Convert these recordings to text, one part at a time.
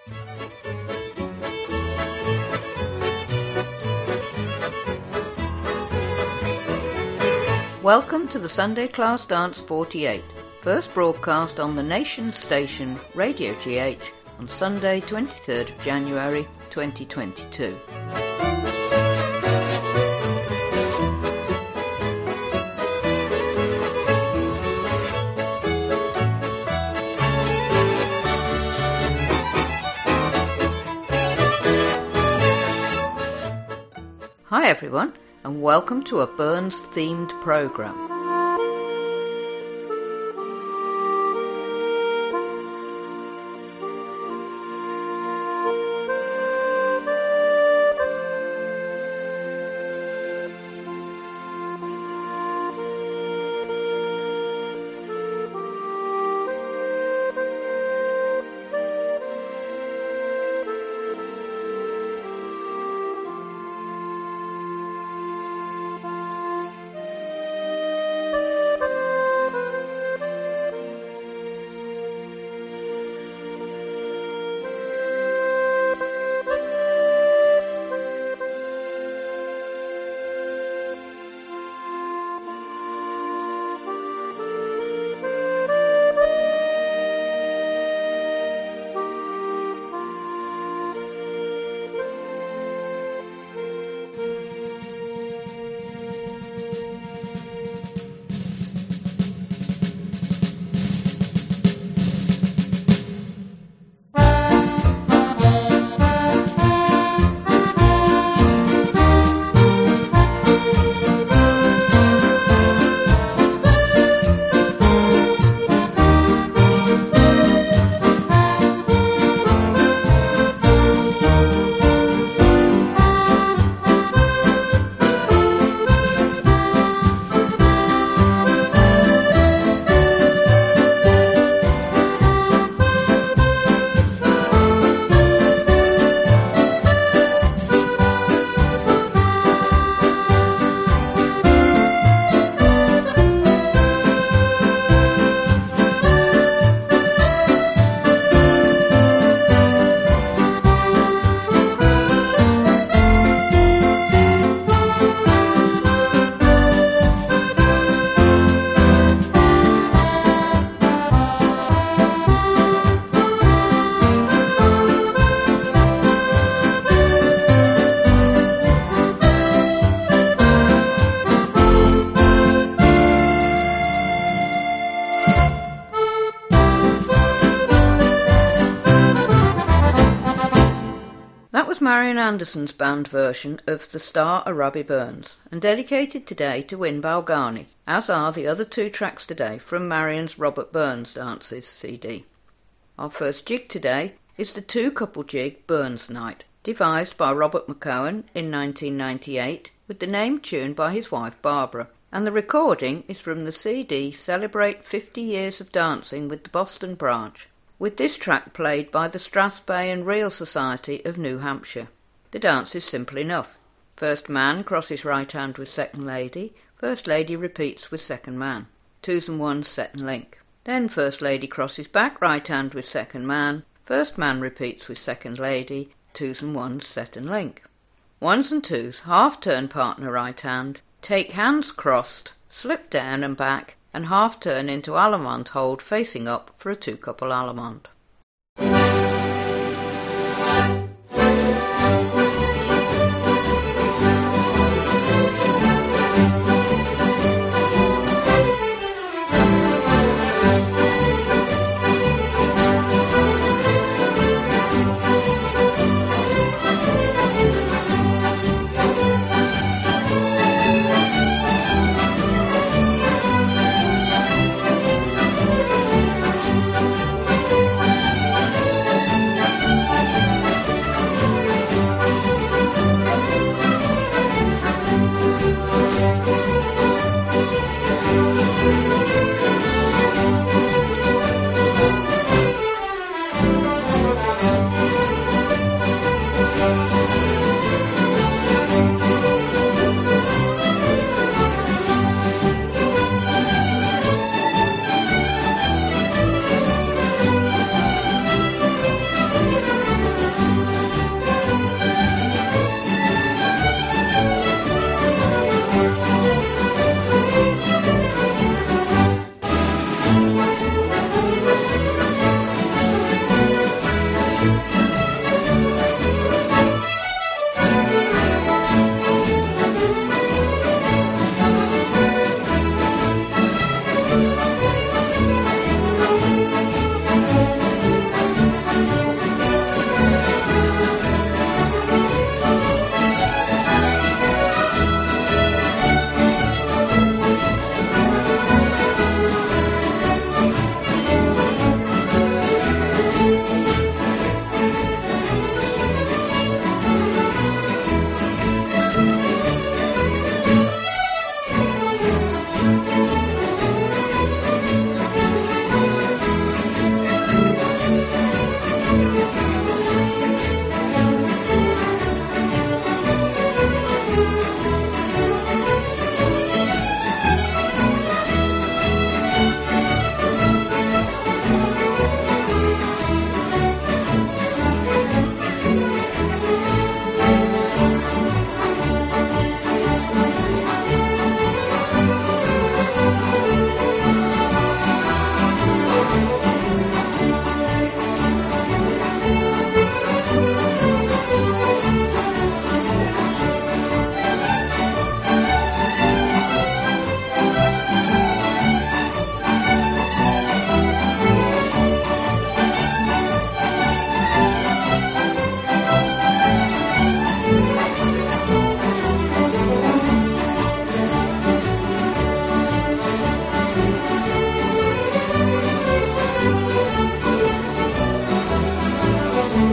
Welcome to the Sunday Class Dance 48, first broadcast on the nation's station Radio GH on Sunday 23rd of January 2022. Hi everyone, and welcome to a Burns-themed programme. Marian Anderson's band version of The Star of Robbie Burns, and dedicated today to Win Balgani, as are the other two tracks today from Marian's Robert Burns Dances CD. Our first jig today is the two-couple jig Burns Night, devised by Robert McCowan in 1998 with the name tune by his wife Barbara, and the recording is from the CD Celebrate 50 Years of Dancing with the Boston Branch, with this track played by the Strathspey and Reel Society of New Hampshire. The dance is simple enough. First man crosses right hand with second lady, first lady repeats with second man, twos and ones set and link. Then first lady crosses back right hand with second man, first man repeats with second lady, twos and ones set and link. Ones and twos, half turn partner right hand, take hands crossed, slip down and back, and half turn into Allemande hold facing up for a two-couple Allemande.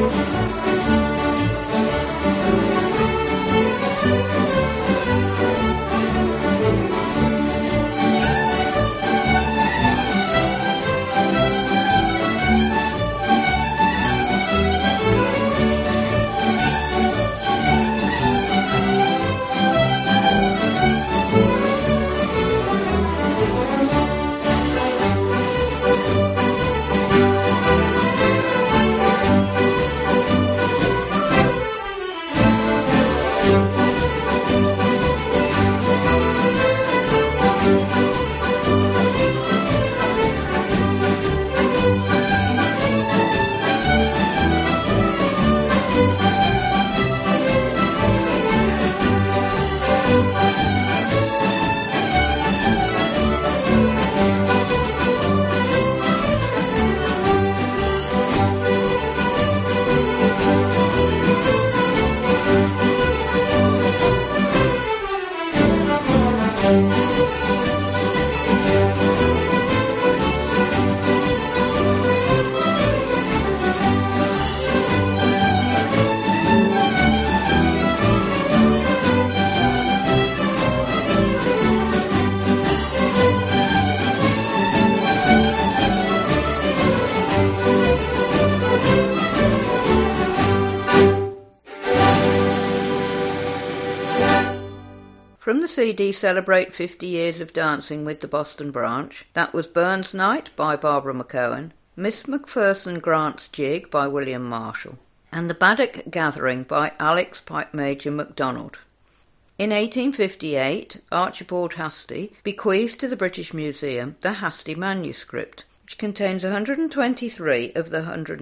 From the CD Celebrate 50 Years of Dancing with the Boston Branch, that was Burns Night by Barbara McCohen, Miss Macpherson Grant's Jig by William Marshall, and The Baddock Gathering by Alex Pipe Major MacDonald. In 1858, Archibald Hastie bequeathed to the British Museum the Hastie manuscript, which contains 123 of the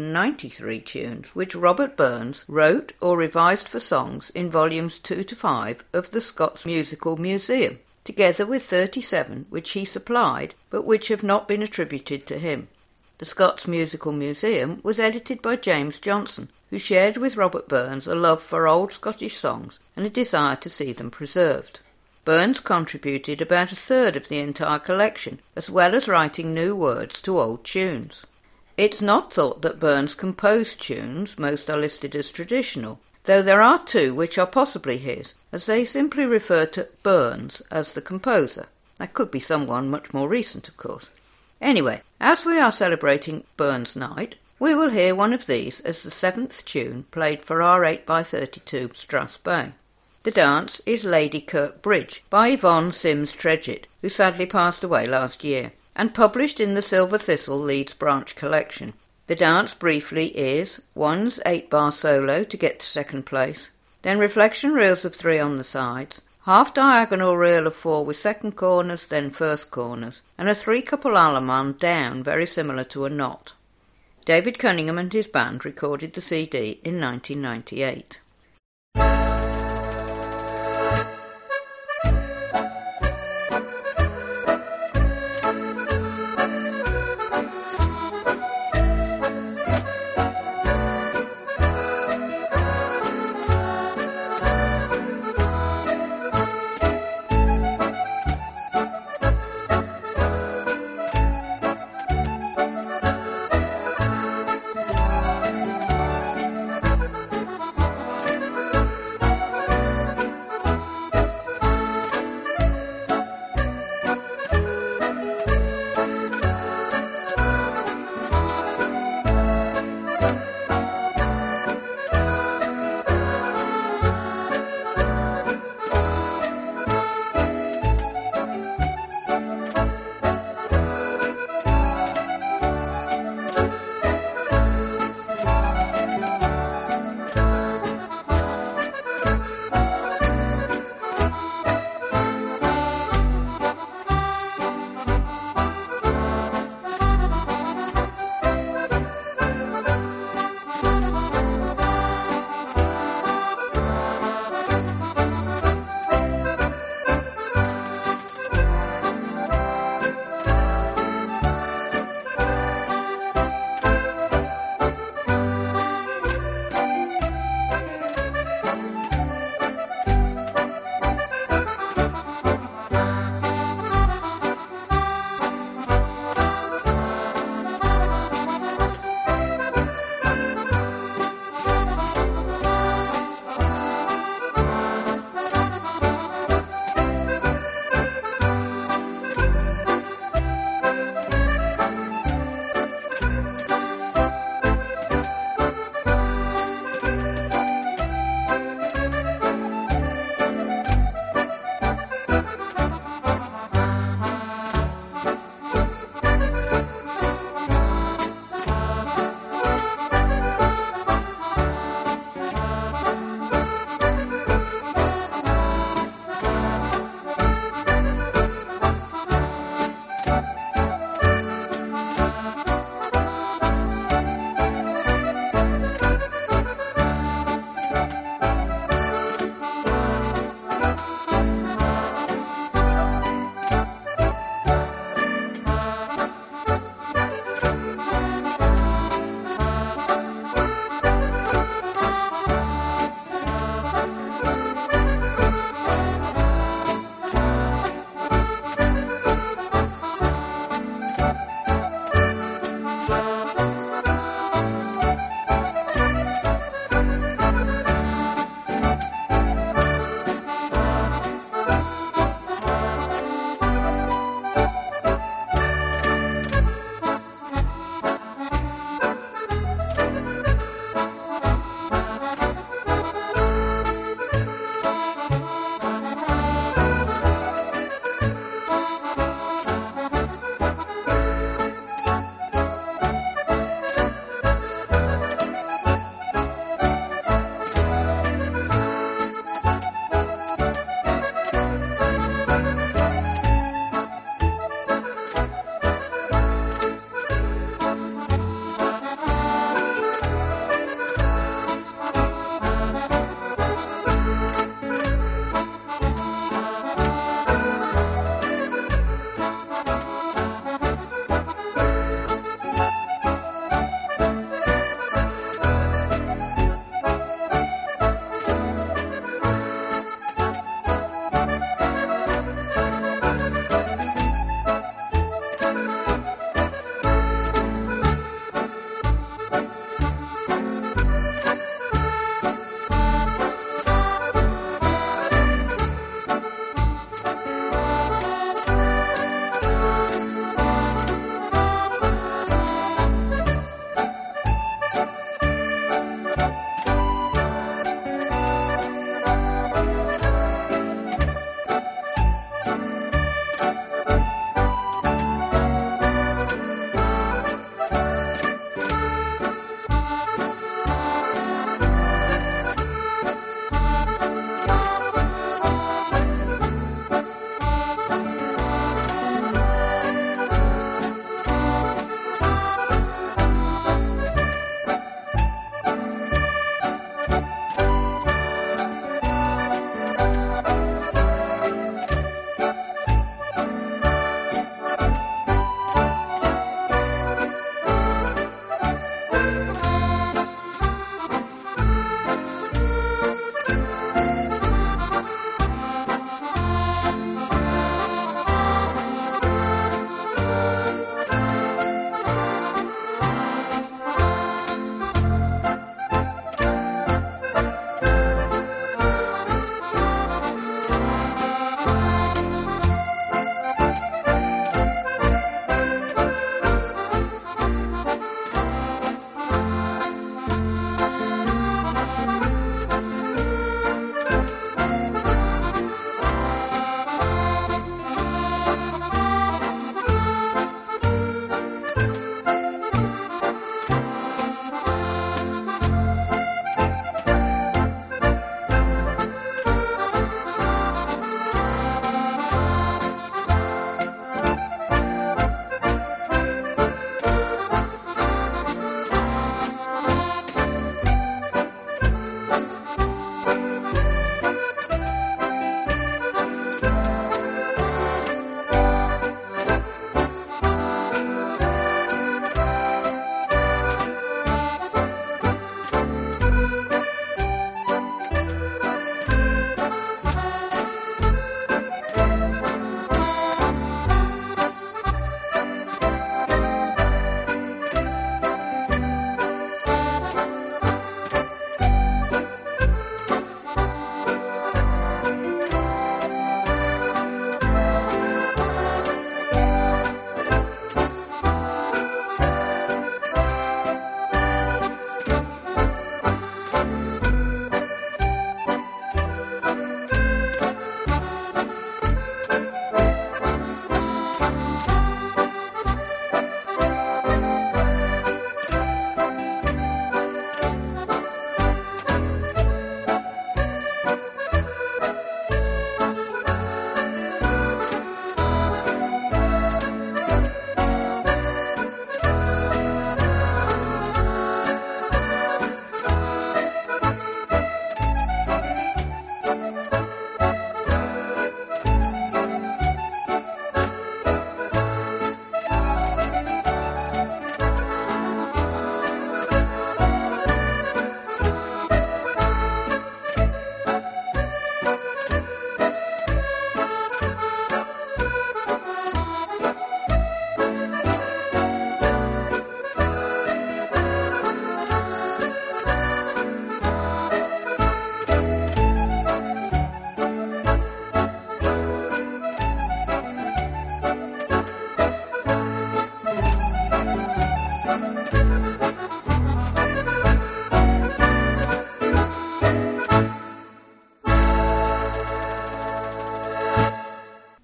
193 tunes which Robert Burns wrote or revised for songs in volumes 2 to 5 of the Scots Musical Museum, together with 37 which he supplied but which have not been attributed to him. The Scots Musical Museum was edited by James Johnson, who shared with Robert Burns a love for old Scottish songs and a desire to see them preserved. Burns contributed about a third of the entire collection, as well as writing new words to old tunes. It's not thought that Burns composed tunes, most are listed as traditional, though there are two which are possibly his, as they simply refer to Burns as the composer. That could be someone much more recent, of course. Anyway, as we are celebrating Burns Night, we will hear one of these as the seventh tune played for our 8x32 Strathspey. The dance is Lady Kirk Bridge by Yvonne Sims Tredget, who sadly passed away last year, and published in the Silver Thistle Leeds Branch collection. The dance briefly is 1's 8-bar solo to get to second place, then reflection reels of 3 on the sides, half diagonal reel of 4 with second corners, then first corners, and a 3-couple allemande down very similar to a knot. David Cunningham and his band recorded the CD in 1998.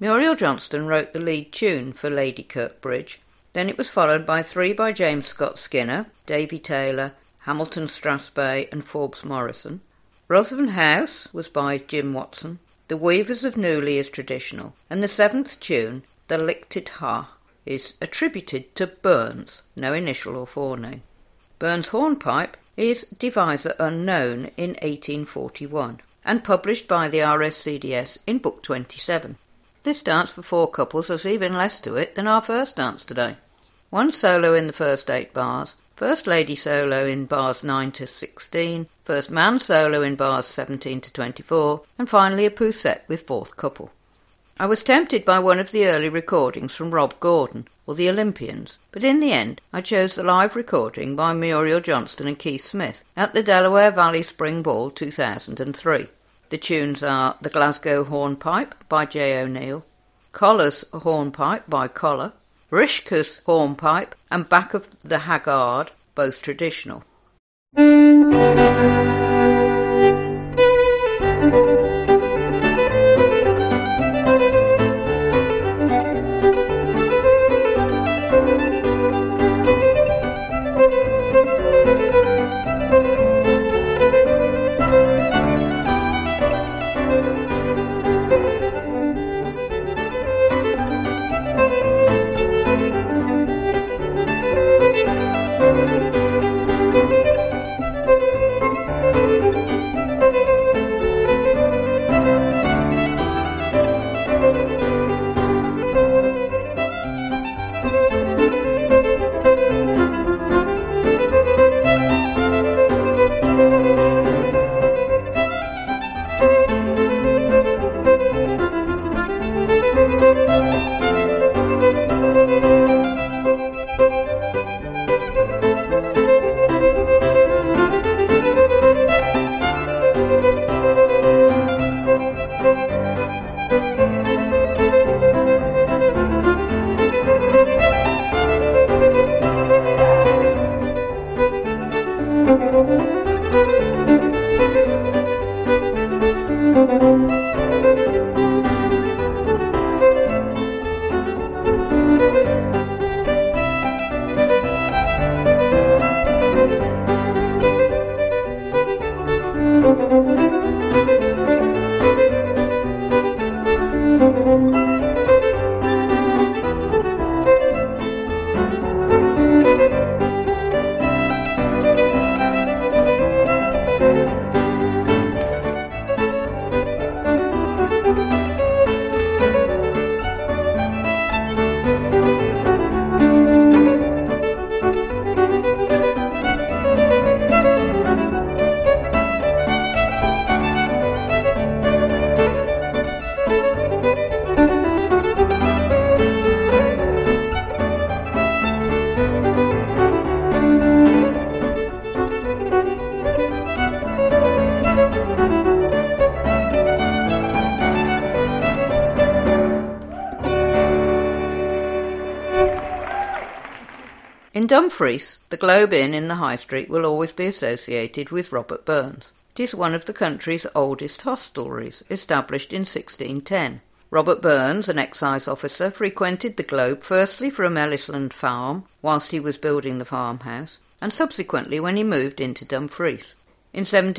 Muriel Johnston wrote the lead tune for Lady Kirkbridge. Then it was followed by three by James Scott Skinner, Davy Taylor, Hamilton Strathspey and Forbes Morrison. Ruthven House was by Jim Watson. The Weavers of Newley is traditional, and the seventh tune, The Lichted Ha, is attributed to Burns, no initial or forename. Burns' hornpipe is Deviser Unknown in 1841 and published by the RSCDS in Book 27. This dance for four couples has even less to it than our first dance today. One solo in the first 8 bars, first lady solo in bars 9 to 16, first man solo in bars 17 to 24, and finally a poussette with fourth couple. I was tempted by one of the early recordings from Rob Gordon, or the Olympians, but in the end I chose the live recording by Muriel Johnston and Keith Smith at the Delaware Valley Spring Ball 2003. The tunes are The Glasgow Hornpipe by J. O'Neill, Collar's Hornpipe by Collar, Rishka's Hornpipe and Back of the Haggard, both traditional. In Dumfries, the Globe Inn in the High Street will always be associated with Robert Burns. It is one of the country's oldest hostelries, established in 1610. Robert Burns, an excise officer, frequented the Globe firstly from Ellisland Farm, whilst he was building the farmhouse, and subsequently when he moved into Dumfries. In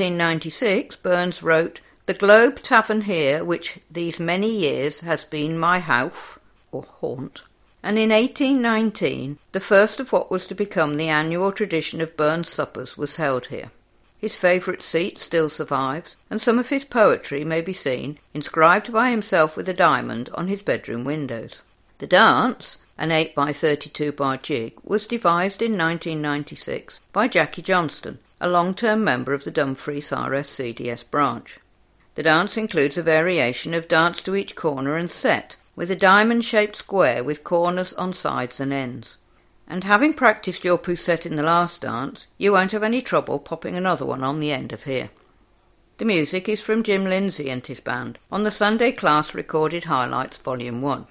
1796, Burns wrote, "The Globe Tavern here, which these many years has been my house, or haunt," and in 1819 the first of what was to become the annual tradition of Burns suppers was held here. His favourite seat still survives, and some of his poetry may be seen, inscribed by himself with a diamond, on his bedroom windows. The dance, an 8x32 bar jig, was devised in 1996 by Jackie Johnston, a long-term member of the Dumfries RSCDS branch. The dance includes a variation of dance to each corner and set, with a diamond-shaped square with corners on sides and ends. And having practised your poussette in the last dance, you won't have any trouble popping another one on the end of here. The music is from Jim Lindsay and his band on the Sunday Class Recorded Highlights Volume 1.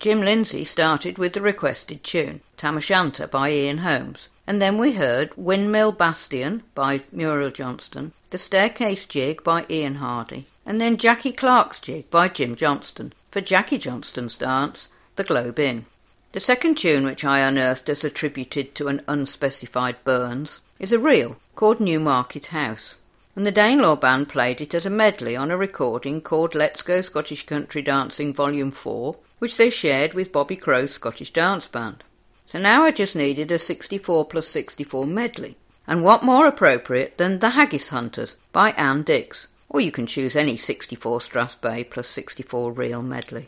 Jim Lindsay started with the requested tune, Tam O'Shanter by Ian Holmes, and then we heard Windmill Bastion by Muriel Johnston, The Staircase Jig by Ian Hardy, and then Jackie Clark's Jig by Jim Johnston, for Jackie Johnston's dance, The Globe Inn. The second tune which I unearthed as attributed to an unspecified Burns is a reel called Newmarket House, and the Danelaw Band played it as a medley on a recording called Let's Go Scottish Country Dancing Volume 4, which they shared with Bobby Crow's Scottish Dance Band. So now I just needed a 64 plus 64 medley. And what more appropriate than The Haggis Hunters by Anne Dix, or you can choose any 64 Strathspey plus 64 reel medley.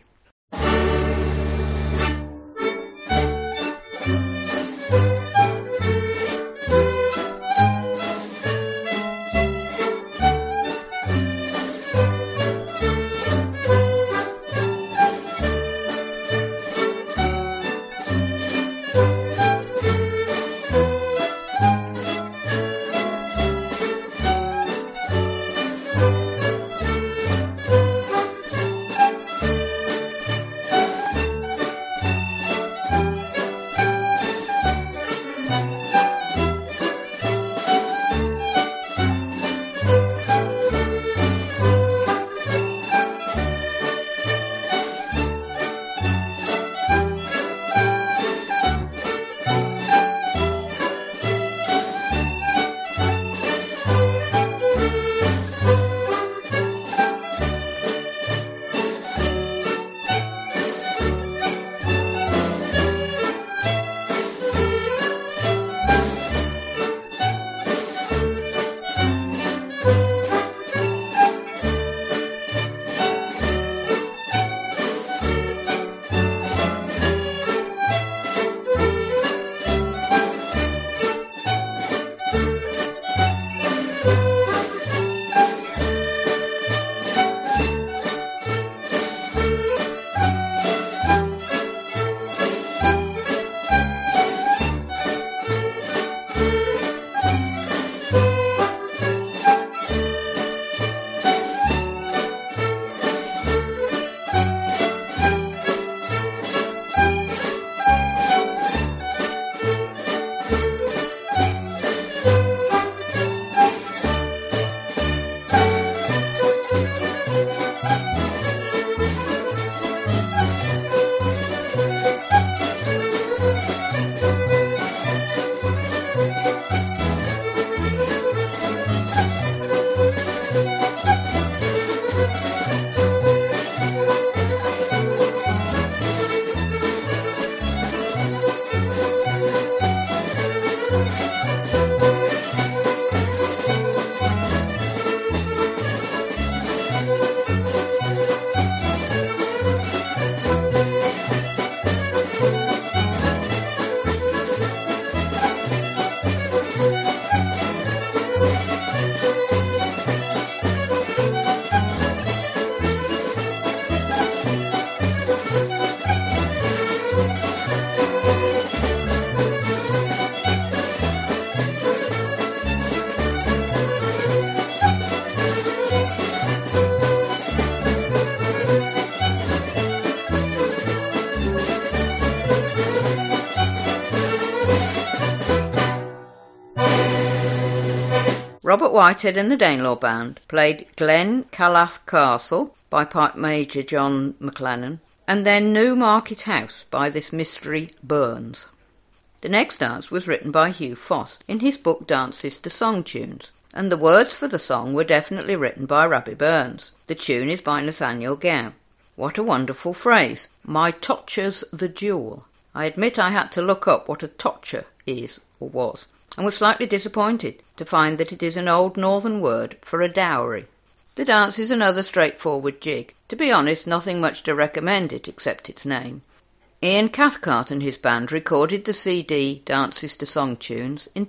Robert Whitehead and the Danelaw Band played Glen Callath Castle by Pipe Major John McLennan, and then Newmarket House by this mystery Burns. The next dance was written by Hugh Foss in his book Dances to Song Tunes, and the words for the song were definitely written by Robbie Burns. The tune is by Nathaniel Gow. What a wonderful phrase, my totcher's the jewel. I admit I had to look up what a totcher is or was, and was slightly disappointed to find that it is an old northern word for a dowry. The dance is another straightforward jig. To be honest, nothing much to recommend it except its name. Ian Cathcart and his band recorded the CD Dances to Song Tunes in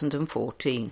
2014.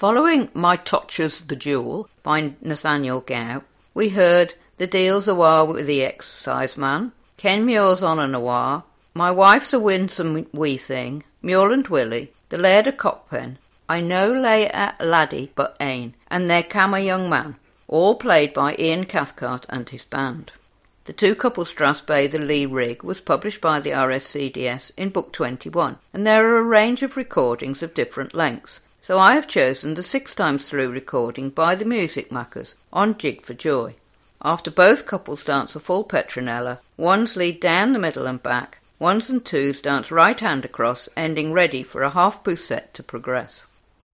Following My Totcher's The Jewel by Nathaniel Gow, we heard The Deal's a War with the Exercise Man, Ken Muir's On and a War, My Wife's a Winsome Wee Thing, Mule and Willie, The Laird of Cockpen, I Know Lay a Laddie But Ane, and There Cam a Young Man, all played by Ian Cathcart and his band. The two couple Strasbourg the Lee Rig was published by the RSCDS in Book 21, and there are a range of recordings of different lengths, so I have chosen the 6 times through recording by the Music Mackers on Jig for Joy. After both couples dance a full Petronella, ones lead down the middle and back, ones and twos dance right hand across, ending ready for a half poussette to progress.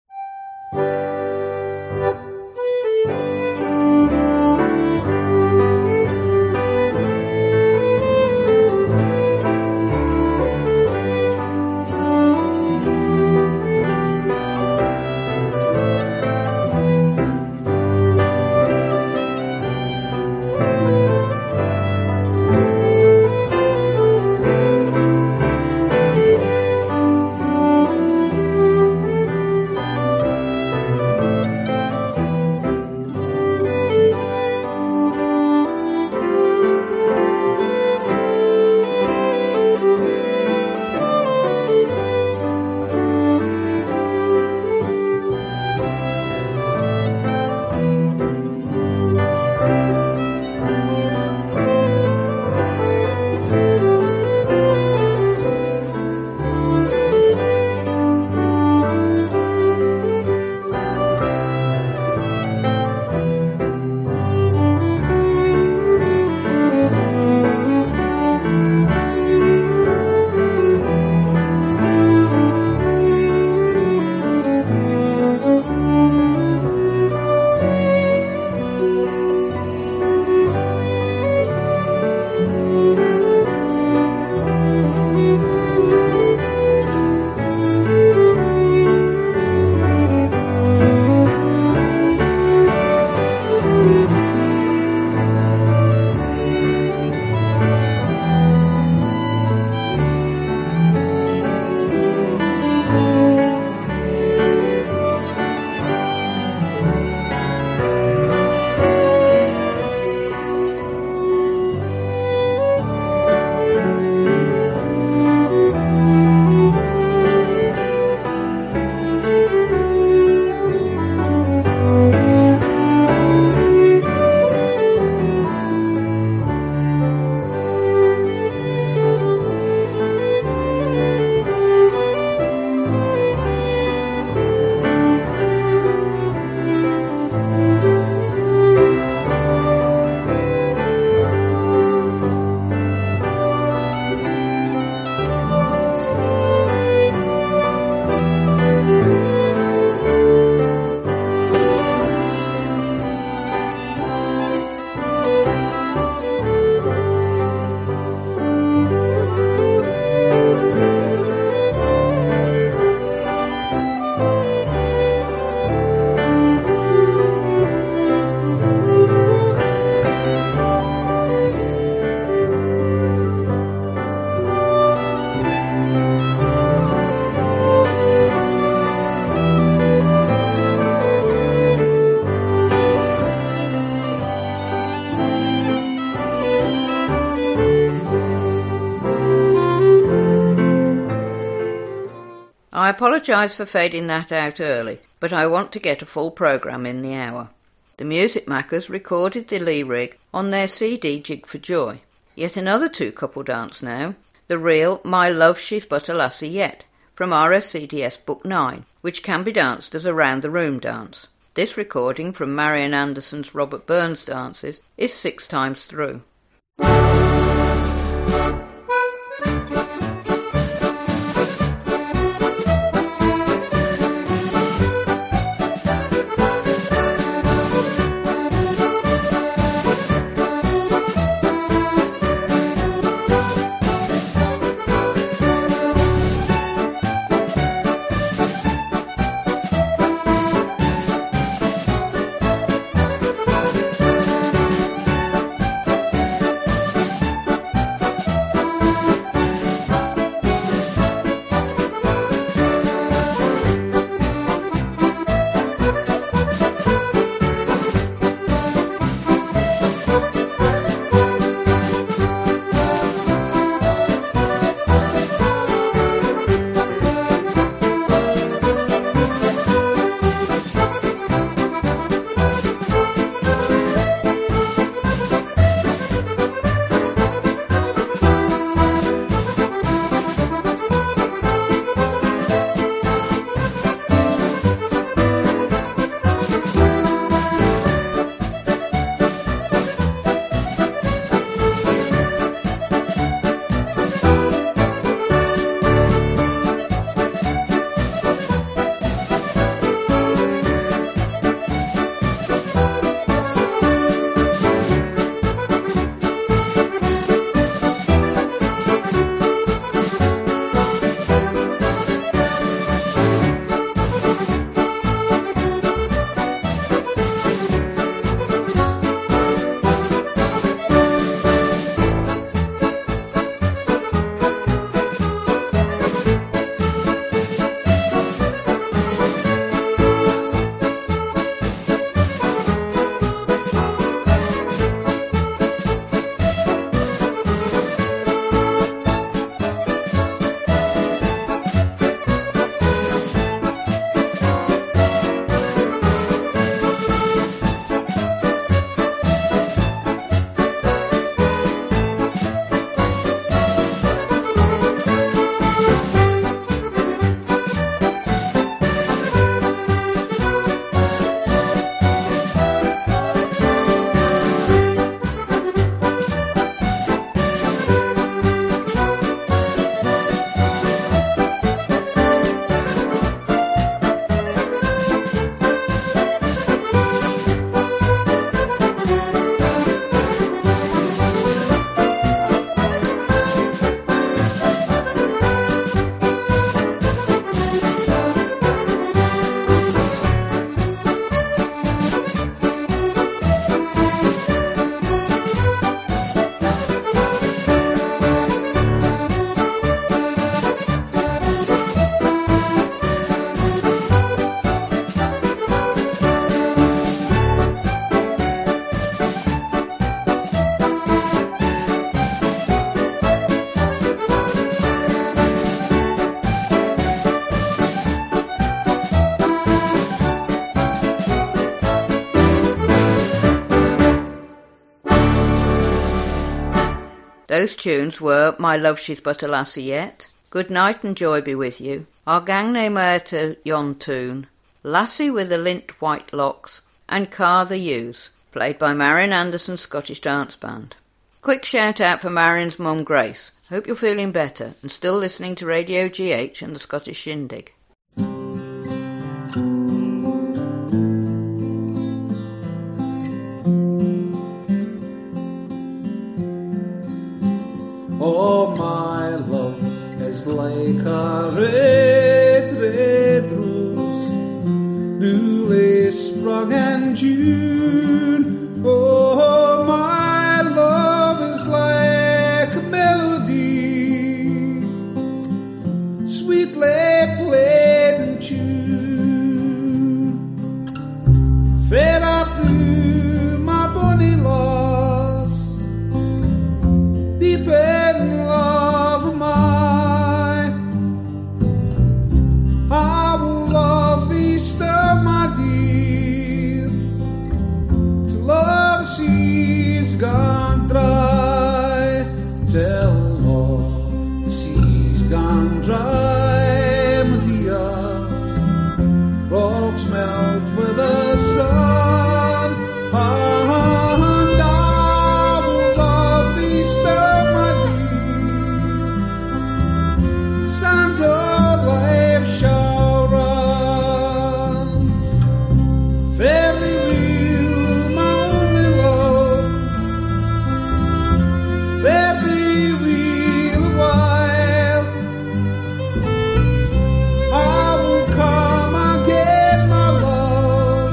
I apologise for fading that out early, but I want to get a full programme in the hour. The Music Mackers recorded the Lee Rig on their CD Jig for Joy. Yet another two-couple dance now, the real My Love She's But a Lassie Yet, from RSCDS Book 9, which can be danced as a round-the-room dance. This recording from Marian Anderson's Robert Burns Dances is 6 times through. Those tunes were My Love She's But a Lassie Yet, Good Night and Joy Be With You, Our Gang Nae Mair to Yon Tune, Lassie with the Lint White Locks, and Car the Ewes, played by Marian Anderson's Scottish Dance Band. Quick shout out for Marian's mum Grace. Hope you're feeling better and still listening to Radio GH and the Scottish Shindig. Oh, my love is like a red, red rose, newly sprung in June. Oh, my love is like a melody, sweetly played in tune. Fade up through my bonny loss, deep in love am I. I will love thee still, my dear, till all the seas gone dry, till all the seas gone dry, my dear. Rocks melt with the sun, and I will love thee still, my dear. Sands of life shall run. Fairly will my only love, fairly will a while. I will come again, my love,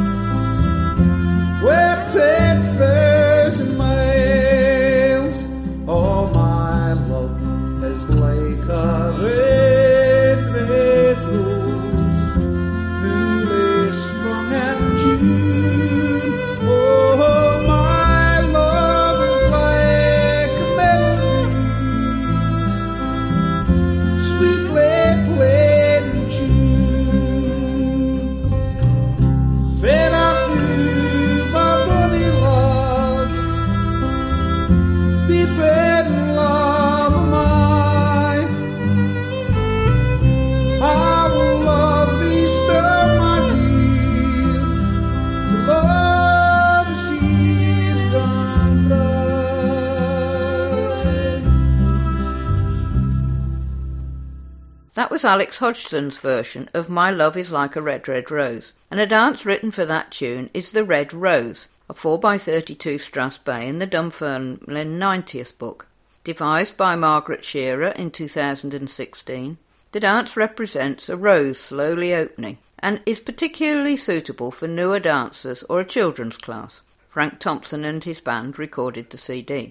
where 10,000 miles. Oh, my love is like a red, red rose, newly sprung in June. Oh, my love is like a melody, sweetly played in tune. Fade up through my bonny loss, deep in love am I. I will love thee still, my dear, till all the seas gone dry. That was Alex Hodgson's version of My Love Is Like a Red, Red Rose, and a dance written for that tune is The Red Rose, a 4x32 Strass Bay in the Dunfermline 90th book. Devised by Margaret Shearer in 2016, the dance represents a rose slowly opening and is particularly suitable for newer dancers or a children's class. Frank Thompson and his band recorded the CD.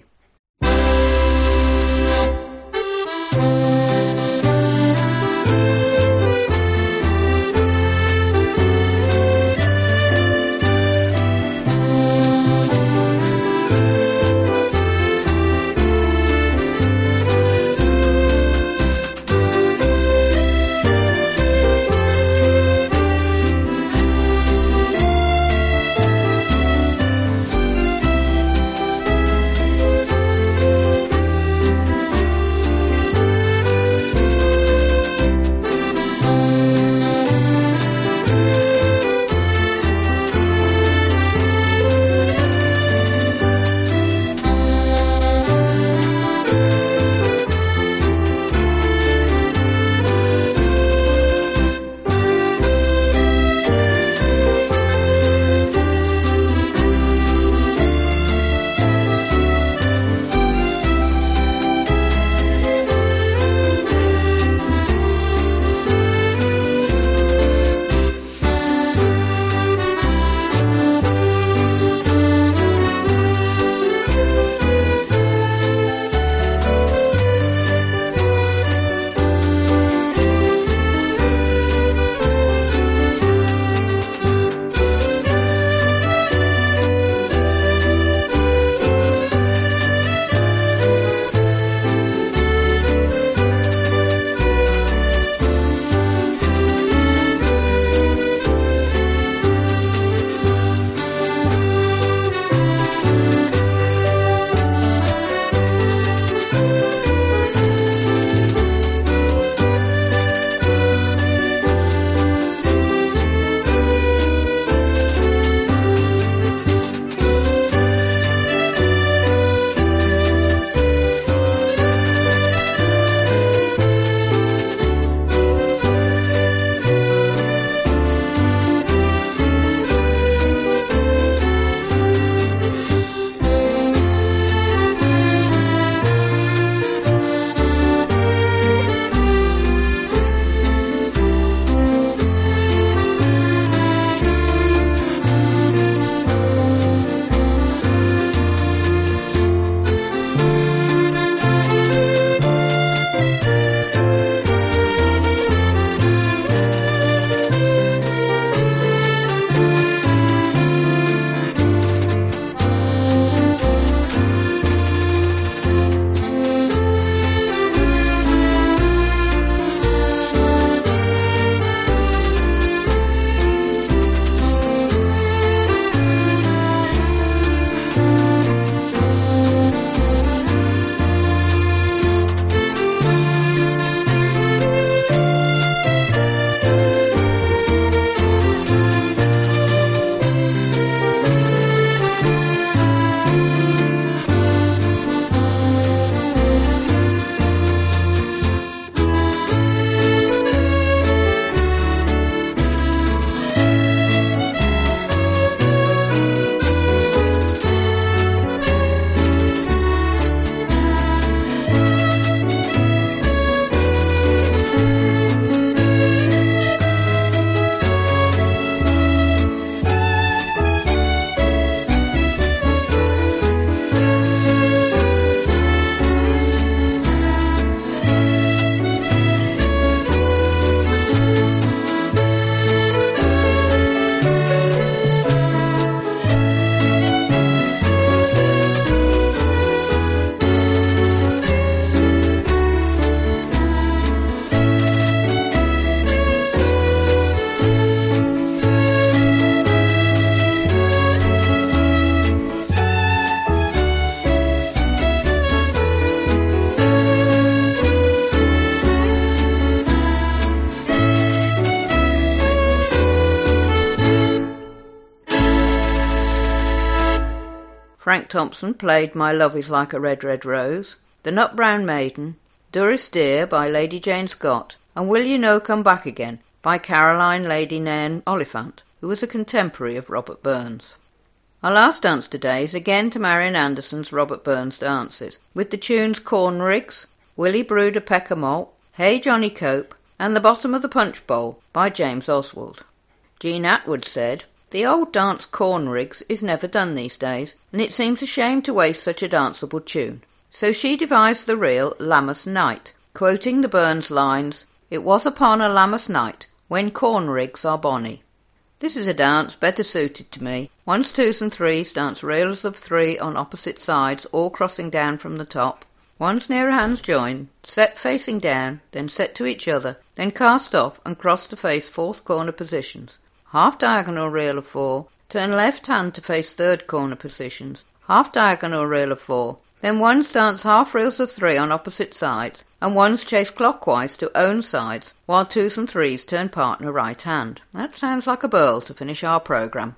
Frank Thompson played My Love Is Like a Red, Red Rose, The Nut Brown Maiden, Doris Dear by Lady Jane Scott, and Will You No Come Back Again by Caroline Lady Nairn Oliphant, who was a contemporary of Robert Burns. Our last dance today is again to Marian Anderson's Robert Burns dances, with the tunes Corn Rigs, Willie Brewed a Peck o' Malt, Hey Johnny Cope, and The Bottom of the Punch Bowl by James Oswald. Jean Atwood said, "The old dance Corn Rigs is never done these days, and it seems a shame to waste such a danceable tune." So she devised the reel Lammas Night, quoting the Burns lines, "It was upon a Lammas night, when corn rigs are bonny." This is a dance better suited to me. Ones, twos and threes dance reels of 3 on opposite sides, all crossing down from the top. Ones near hands join, set facing down, then set to each other, then cast off and cross to face fourth corner positions. Half diagonal reel of 4, turn left hand to face third corner positions, half diagonal reel of 4, then ones dance half reels of 3 on opposite sides, and ones chase clockwise to own sides, while twos and threes turn partner right hand. That sounds like a burl to finish our programme.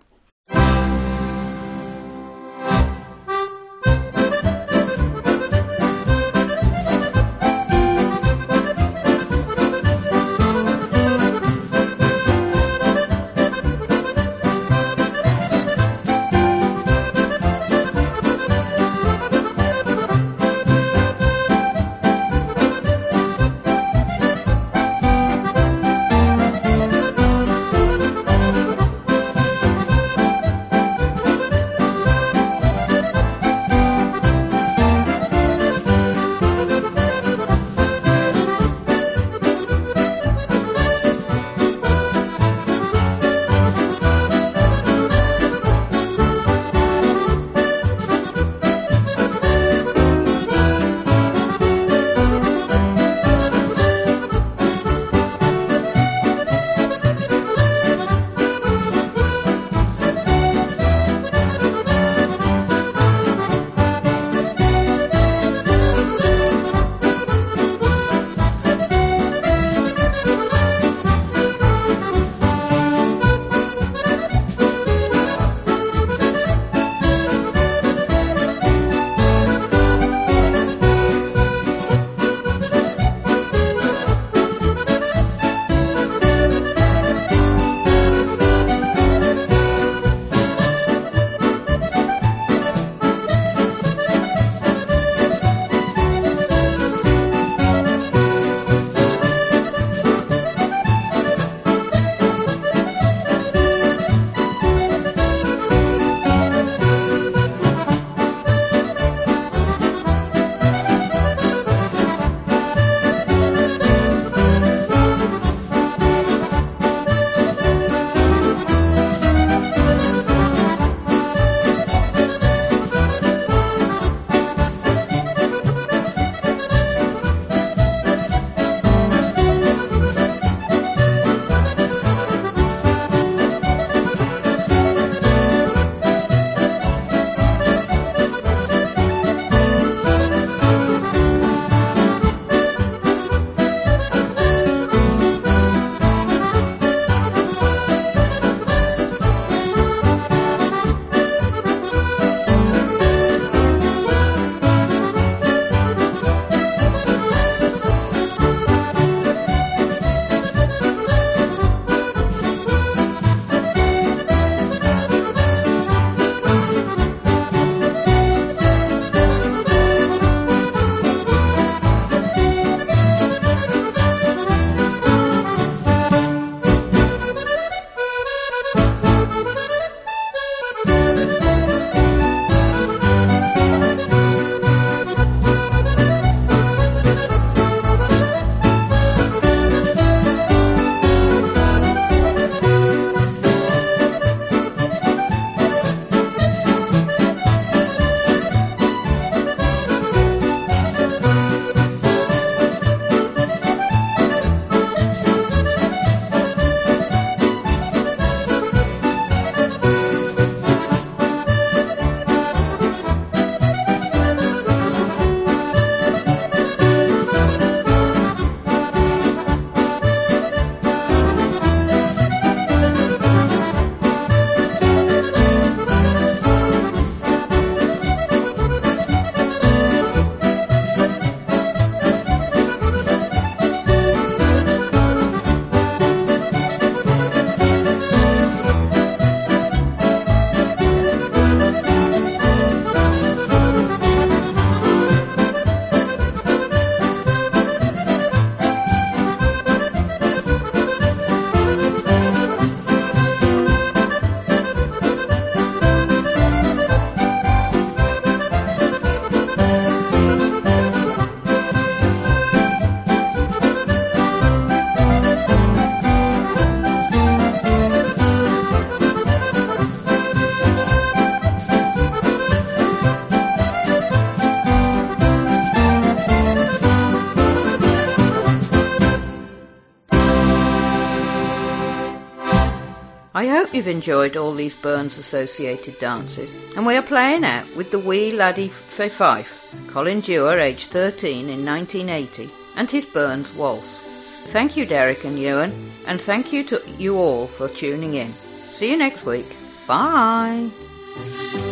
hope you've enjoyed all these Burns-associated dances, and we are playing out with the wee laddie fae Fife, Colin Dewar, aged 13 in 1980, and his Burns Waltz. Thank you, Derek and Ewan, and thank you to you all for tuning in. See you next week. Bye.